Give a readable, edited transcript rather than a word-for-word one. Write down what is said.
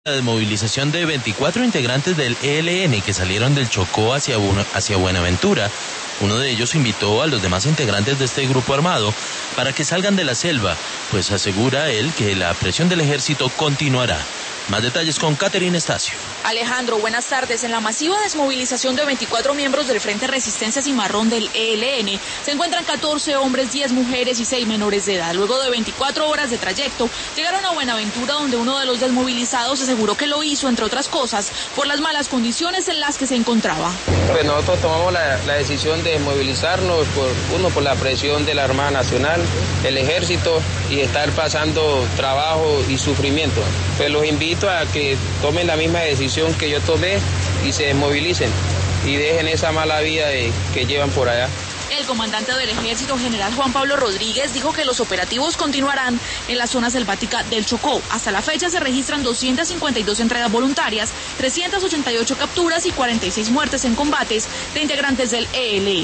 La desmovilización de 24 integrantes del ELN que salieron del Chocó hacia Buenaventura. Uno de ellos invitó a los demás integrantes de este grupo armado para que salgan de la selva, pues asegura él que la presión del ejército continuará. Más detalles con Catherine Estacio. Alejandro, buenas tardes. En la masiva desmovilización de 24 miembros del Frente Resistencia Cimarrón del ELN se encuentran 14 hombres, 10 mujeres y 6 menores de edad. Luego de 24 horas de trayecto, llegaron a Buenaventura, donde uno de los desmovilizados aseguró que lo hizo, entre otras cosas, por las malas condiciones en las que se encontraba. Pues nosotros tomamos la decisión de movilizarnos por la presión de la Armada Nacional, el Ejército, y estar pasando trabajo y sufrimiento. Pues los invito a que tomen la misma decisión que yo tomé y se desmovilicen y dejen esa mala vida que llevan por allá. El comandante del Ejército, general Juan Pablo Rodríguez, dijo que los operativos continuarán en la zona selvática del Chocó. Hasta la fecha se registran 252 entregas voluntarias, 388 capturas y 46 muertes en combates de integrantes del ELN.